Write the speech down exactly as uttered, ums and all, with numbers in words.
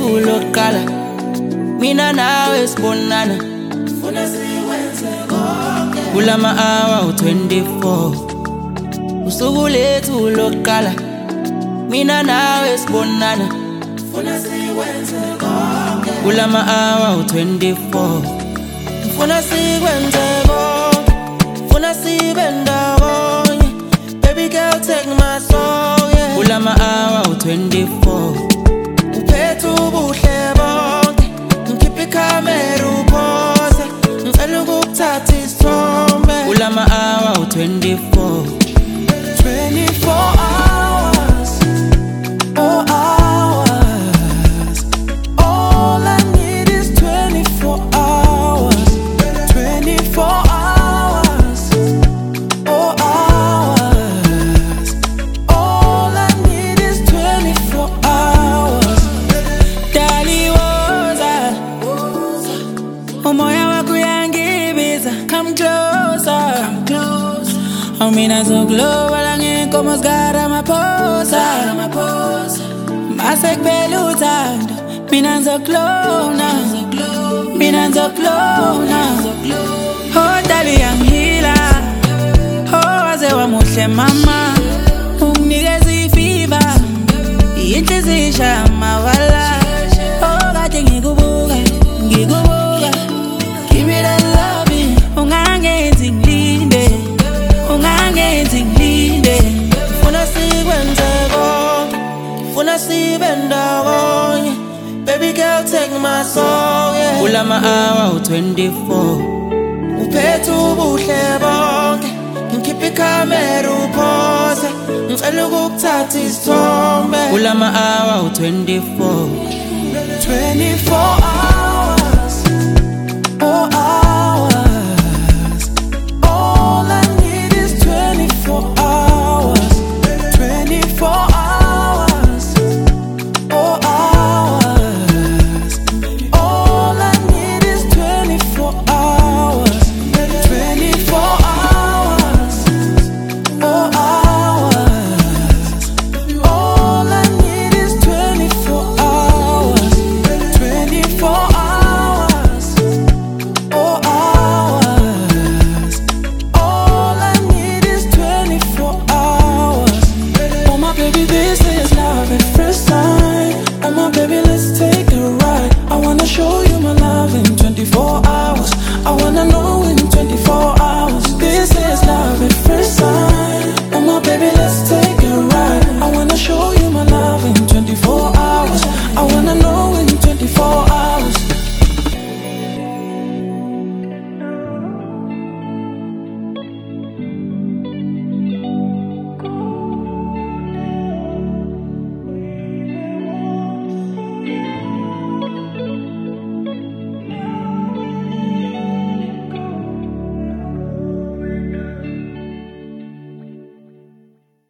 lethu lokuqala mina nawe sibonana funa sikwenze konke kulama hour twenty-four usuku lethu lokuqala mina nawe sibonana funa sikwenze konke kulama hour twenty-four funa sikwenze konke funa sibe ndawonye baby girl take my soul yeah kulama hour twenty-four uphethe ubuhle bonke ngikhipha ikhamera upose ngicela ukuthatha isithombe kulama hour twenty-four twenty-four hours oh hours all I need is twenty-four hours twenty-four hours oh hours all I need is twenty-four hours dali woza umoya wako uyangibiza come closer come close Mina zoglo wala ngekho mosgara maposa maposa masekubela uthando mina ngizoklona mina ngizoklona oh dali yangihila oh waze wamuhle mama unginikeza ifiba inhliziyo ishaya amawala oh kade ngikubuka ngikubuka give me that love ungangenzi ngilinde ungangenzi ngilinde funa sikwenze konke funa sibe ndawonye baby girl take my soul yeah kulama hour twenty-four uphethe ubuhle bonke ngikhipha ikhamera upose ngicela ukuthatha isithombe kulama hour twenty-four twenty-four hours oh hours